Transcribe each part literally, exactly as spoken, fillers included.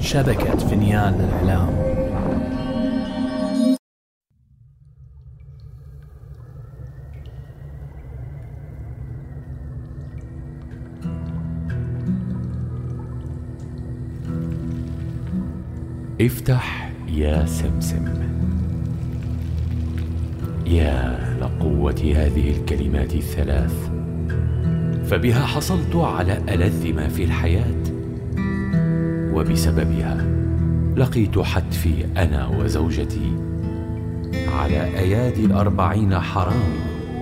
شبكة فينيان للإعلام. افتح يا سمسم. يا لقوة هذه الكلمات الثلاث، فبها حصلت على ألذ ما في الحياة، وبسببها لقيت حتفي أنا وزوجتي على أيادي الأربعين حرامي.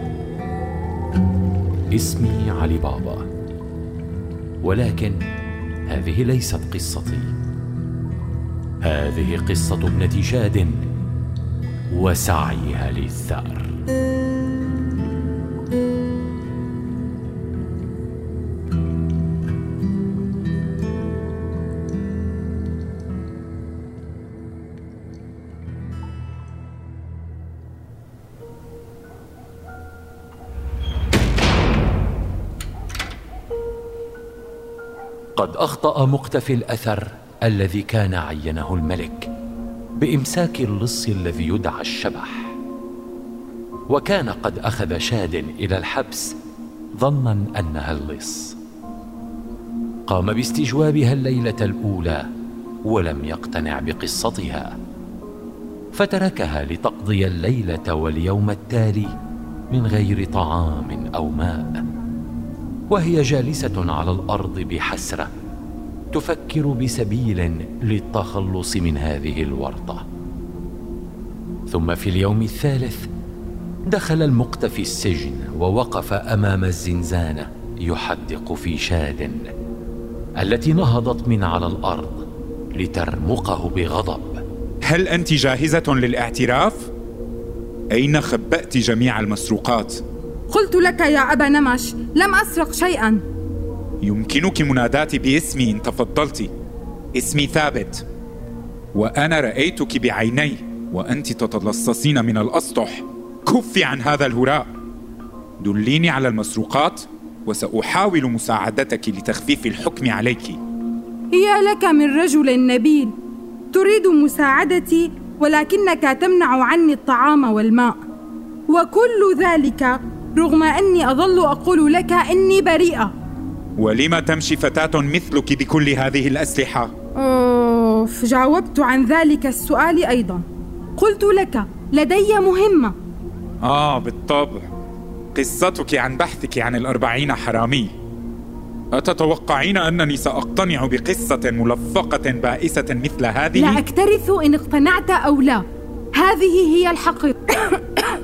اسمي علي بابا، ولكن هذه ليست قصتي. هذه قصة ابنة شاد وسعيها للثأر. قد أخطأ مقتفي الأثر الذي كان عينه الملك بإمساك اللص الذي يدعى الشبح، وكان قد أخذ شاد إلى الحبس ظنا أنها اللص. قام باستجوابها الليلة الأولى ولم يقتنع بقصتها، فتركها لتقضي الليلة واليوم التالي من غير طعام أو ماء، وهي جالسة على الأرض بحسرة تفكر بسبيل للتخلص من هذه الورطة. ثم في اليوم الثالث دخل المقتفي السجن ووقف أمام الزنزانة يحدق في شاد التي نهضت من على الأرض لترمقه بغضب. هل أنت جاهزة للاعتراف؟ أين خبأت جميع المسروقات؟ قلت لك يا أبا نمش لم أسرق شيئا. يمكنك مناداتي باسمي إن تفضلت. اسمي ثابت، وأنا رأيتك بعيني وأنت تتلصصين من الأسطح. كفي عن هذا الهراء، دليني على المسروقات وسأحاول مساعدتك لتخفيف الحكم عليك. يا لك من رجل نبيل، تريد مساعدتي ولكنك تمنع عني الطعام والماء، وكل ذلك رغم أني أظل أقول لك إني بريئة. ولم تمشي فتاة مثلك بكل هذه الأسلحة؟ أوف، جاوبت عن ذلك السؤال أيضا. قلت لك لدي مهمة. آه بالطبع، قصتك عن بحثك عن الأربعين حرامي. أتتوقعين أنني سأقتنع بقصة ملفقة بائسة مثل هذه؟ لا أكترث إن اقتنعت أو لا، هذه هي الحقيقة.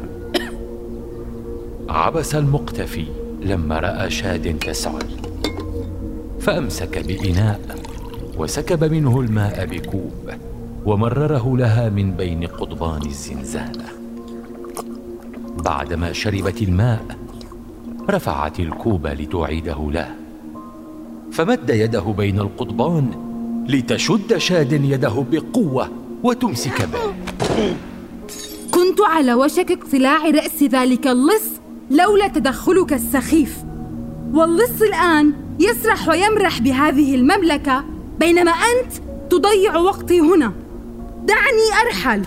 عبس المقتفي لما رأى شاد تسعل، فأمسك بإناء وسكب منه الماء بكوب ومرره لها من بين قضبان الزنزانة. بعدما شربت الماء رفعت الكوب لتعيده له، فمد يده بين القضبان لتشد شاد يده بقوة وتمسك به. كنت على وشك اقتلاع رأس ذلك اللص لولا تدخلك السخيف، واللص الآن يسرح ويمرح بهذه المملكة بينما أنت تضيع وقتي هنا. دعني أرحل.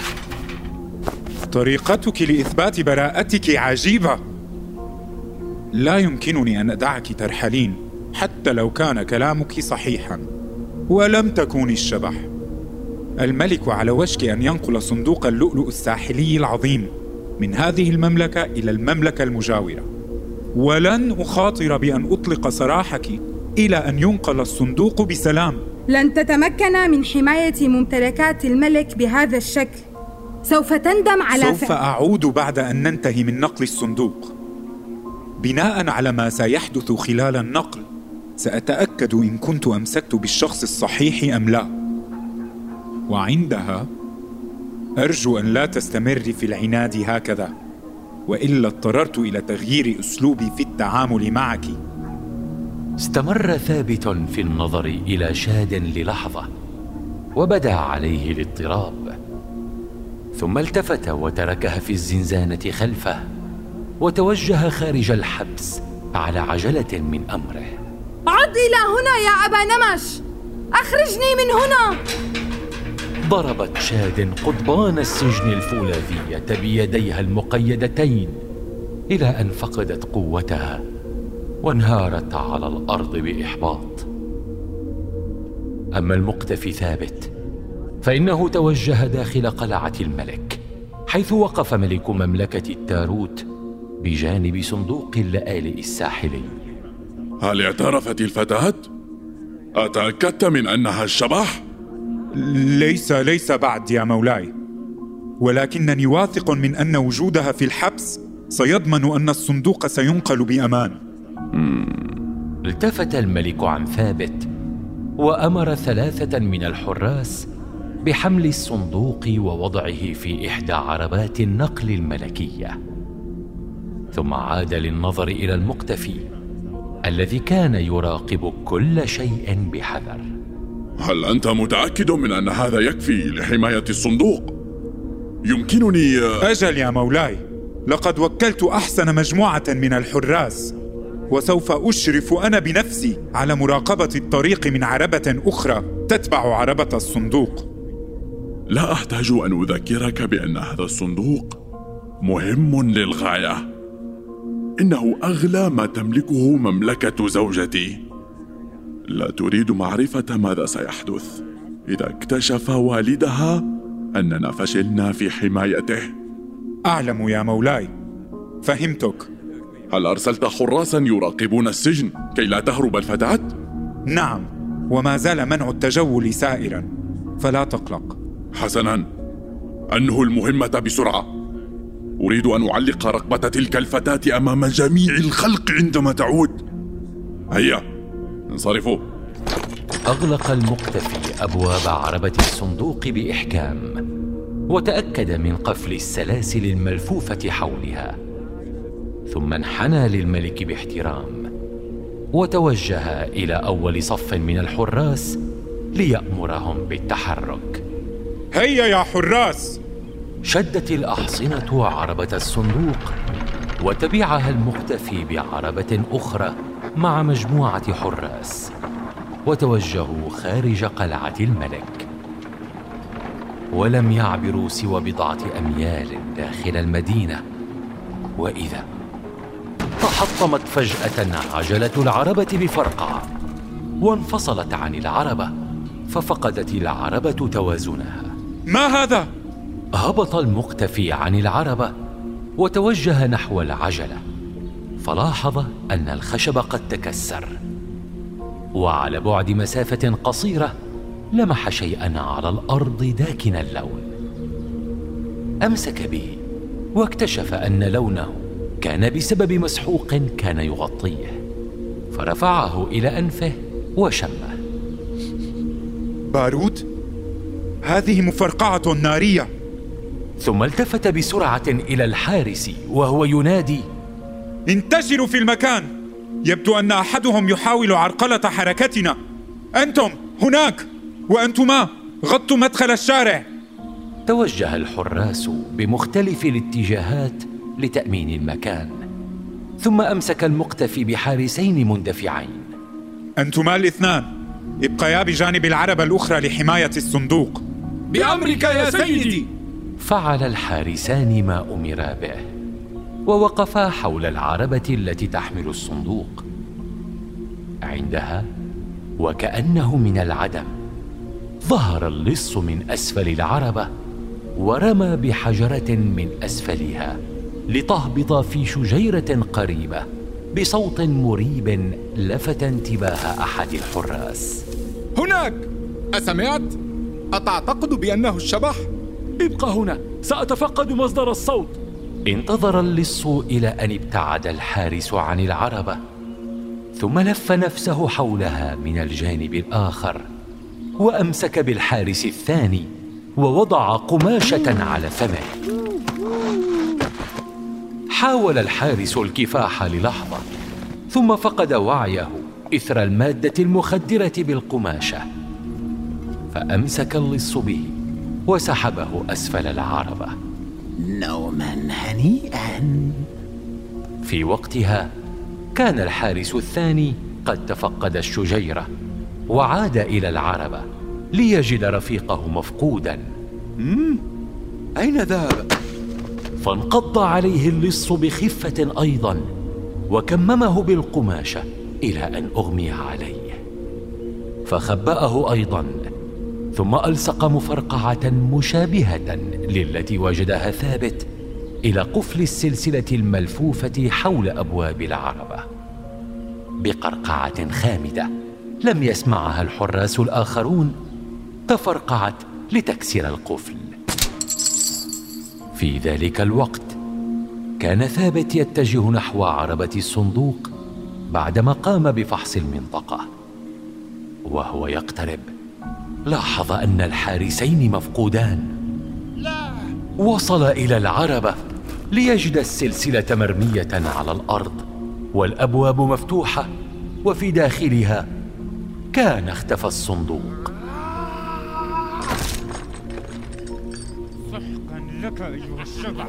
طريقتك لإثبات براءتك عجيبة. لا يمكنني أن أدعك ترحلين حتى لو كان كلامك صحيحا، ولم تكوني الشبح. الملك على وشك أن ينقل صندوق اللؤلؤ الساحلي العظيم من هذه المملكة إلى المملكة المجاورة، ولن أخاطر بأن أطلق سراحك إلى أن ينقل الصندوق بسلام. لن تتمكن من حماية ممتلكات الملك بهذا الشكل. سوف تندم على سوف ف... أعود بعد أن ننتهي من نقل الصندوق. بناء على ما سيحدث خلال النقل سأتأكد إن كنت أمسكت بالشخص الصحيح أم لا، وعندها أرجو أن لا تستمري في العناد هكذا، وإلا اضطررت إلى تغيير أسلوبي في التعامل معك. استمر ثابت في النظر إلى شاد للحظة وبدا عليه الاضطراب، ثم التفت وتركها في الزنزانة خلفه وتوجه خارج الحبس على عجلة من أمره. عد إلى هنا يا أبا نمش، أخرجني من هنا! ضربت شاد قضبان السجن الفولاذية بيديها المقيدتين إلى أن فقدت قوتها وانهارت على الأرض بإحباط. أما المقتفي ثابت فإنه توجه داخل قلعة الملك، حيث وقف ملك مملكة التاروت بجانب صندوق اللآلئ الساحلي. هل اعترفت الفتاة؟ أتأكدت من أنها الشبح؟ ليس ليس بعد يا مولاي، ولكنني واثق من أن وجودها في الحبس سيضمن أن الصندوق سينقل بأمان. التفت الملك عن ثابت وأمر ثلاثة من الحراس بحمل الصندوق ووضعه في إحدى عربات النقل الملكية، ثم عاد للنظر إلى المقتفي الذي كان يراقب كل شيء بحذر. هل أنت متأكد من أن هذا يكفي لحماية الصندوق؟ يمكنني... أجل يا مولاي، لقد وكلت أحسن مجموعة من الحراس، وسوف أشرف أنا بنفسي على مراقبة الطريق من عربة أخرى تتبع عربة الصندوق. لا أحتاج أن أذكرك بأن هذا الصندوق مهم للغاية. إنه أغلى ما تملكه مملكة زوجتي. لا تريد معرفة ماذا سيحدث إذا اكتشف والدها أننا فشلنا في حمايته. أعلم يا مولاي، فهمتك. هل أرسلت حراسا يراقبون السجن كي لا تهرب الفتاة؟ نعم، وما زال منع التجول سائرا، فلا تقلق. حسنا، أنهوا المهمة بسرعة. أريد أن أعلق رقبة تلك الفتاة أمام جميع الخلق عندما تعود. هيا انصرفوا. أغلق المقتفي أبواب عربة الصندوق بإحكام، وتأكد من قفل السلاسل الملفوفة حولها، ثم انحنى للملك باحترام وتوجه إلى أول صف من الحراس ليأمرهم بالتحرك. هيا يا حراس! شدت الأحصنة عربة الصندوق وتبعها المقتفي بعربة أخرى مع مجموعة حراس، وتوجهوا خارج قلعة الملك. ولم يعبروا سوى بضعة أميال داخل المدينة، وإذا تحطمت فجأة عجلة العربة بفرقعة وانفصلت عن العربة، ففقدت العربة توازنها. ما هذا؟ هبط المقتفي عن العربة وتوجه نحو العجلة، فلاحظ أن الخشب قد تكسر، وعلى بعد مسافة قصيرة لمح شيئا على الأرض داكن اللون. أمسك به واكتشف أن لونه كان بسبب مسحوق كان يغطيه، فرفعه إلى أنفه وشمه. بارود؟ هذه مفرقعة نارية. ثم التفت بسرعة إلى الحارس وهو ينادي: انتشروا في المكان، يبدو أن أحدهم يحاول عرقلة حركتنا. أنتم هناك وأنتما غطوا مدخل الشارع. توجه الحراس بمختلف الاتجاهات لتأمين المكان، ثم أمسك المقتفي بحارسين مندفعين. أنتما الاثنان ابقيا بجانب العربة الأخرى لحماية الصندوق. بأمرك يا سيدي. فعل الحارسان ما أمرا به، ووقفا حول العربة التي تحمل الصندوق. عندها وكأنه من العدم ظهر اللص من أسفل العربة ورمى بحجرة من أسفلها لتهبط في شجيرة قريبة بصوت مريب لفت انتباه أحد الحراس. هناك! أسمعت؟ أتعتقد بأنه الشبح؟ ابقى هنا، سأتفقد مصدر الصوت. انتظر اللص إلى أن ابتعد الحارس عن العربة، ثم لف نفسه حولها من الجانب الآخر، وأمسك بالحارس الثاني ووضع قماشة على فمه. حاول الحارس الكفاح للحظة، ثم فقد وعيه إثر المادة المخدرة بالقماشة، فأمسك اللص به وسحبه أسفل العربة. نوما هنيئا. في وقتها كان الحارس الثاني قد تفقد الشجيرة، وعاد إلى العربة ليجد رفيقه مفقودا. مم؟ أين ذهب؟ فانقض عليه اللص بخفة أيضا، وكممه بالقماشة إلى أن أغمي عليه، فخبأه أيضا، ثم ألصق مفرقعة مشابهة للتي وجدها ثابت إلى قفل السلسلة الملفوفة حول أبواب العربة. بقرقعة خامدة لم يسمعها الحراس الآخرون تفرقعت لتكسر القفل. في ذلك الوقت كان ثابت يتجه نحو عربة الصندوق بعدما قام بفحص المنطقة، وهو يقترب لاحظ أن الحارسين مفقودان. وصل إلى العربة ليجد السلسلة مرمية على الأرض والأبواب مفتوحة، وفي داخلها كان اختفى الصندوق. سحقا لك أيها الشبح.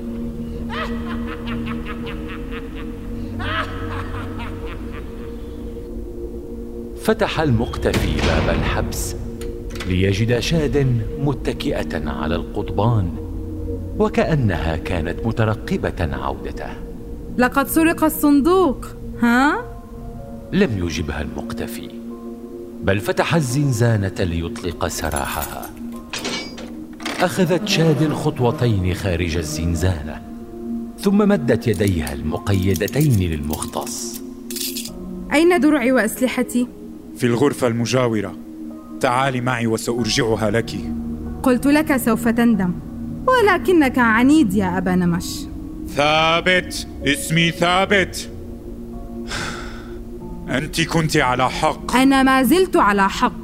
فتح المختفي باب الحبس ليجد شاد متكئة على القضبان، وكأنها كانت مترقبة عودته. لقد سرق الصندوق، ها؟ لم يجبها المختفي، بل فتح الزنزانة ليطلق سراحها. أخذت شاد خطوتين خارج الزنزانة، ثم مدت يديها المقيدتين للمختص. أين درعي وأسلحتي؟ في الغرفة المجاورة، تعالي معي وسأرجعها لك. قلت لك سوف تندم، ولكنك عنيد يا أبا نمش. ثابت، اسمي ثابت. أنت كنت على حق. أنا ما زلت على حق.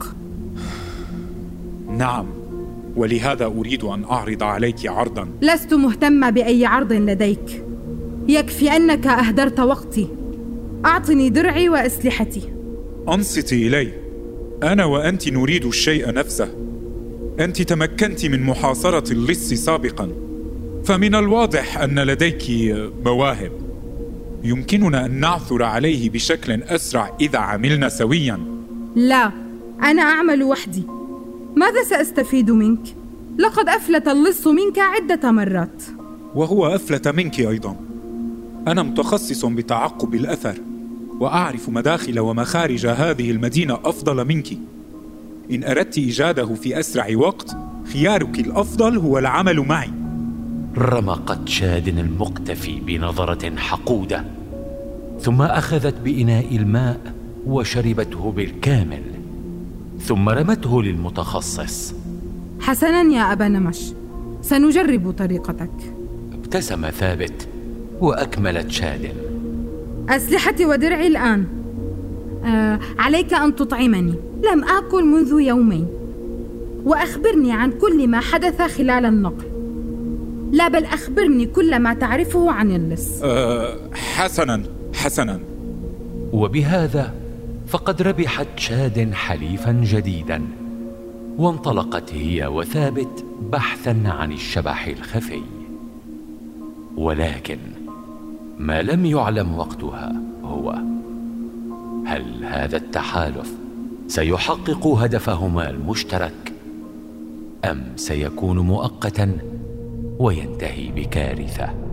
نعم، ولهذا أريد أن أعرض عليك عرضا. لست مهتمة بأي عرض لديك، يكفي أنك أهدرت وقتي. أعطني درعي وأسلحتي. أنصتي إلي، أنا وأنت نريد الشيء نفسه. أنت تمكنت من محاصرة اللص سابقا، فمن الواضح أن لديك مواهب يمكننا أن نعثر عليه بشكل أسرع إذا عملنا سويا. لا، أنا أعمل وحدي. ماذا سأستفيد منك؟ لقد أفلت اللص منك عدة مرات. وهو أفلت منك أيضا. أنا متخصص بتعقب الأثر، وأعرف مداخل ومخارج هذه المدينة أفضل منك. إن أردت إيجاده في أسرع وقت، خيارك الأفضل هو العمل معي. رمقت شاد المختفي بنظرة حقودة، ثم أخذت بإناء الماء وشربته بالكامل، ثم رمته للمتخصص. حسناً يا أبا نمش، سنجرب طريقتك. ابتسم ثابت وأكملت شاد. أسلحتي ودرعي الآن. آه، عليك أن تطعمني، لم آكل منذ يومين. وأخبرني عن كل ما حدث خلال النقل. لا، بل أخبرني كل ما تعرفه عن اللص. أه حسناً حسناً. وبهذا فقد ربحت شاد حليفاً جديداً، وانطلقت هي وثابت بحثاً عن الشبح الخفي. ولكن ما لم يعلم وقتها هو هل هذا التحالف سيحقق هدفهما المشترك، أم سيكون مؤقتاً وينتهي بكارثة؟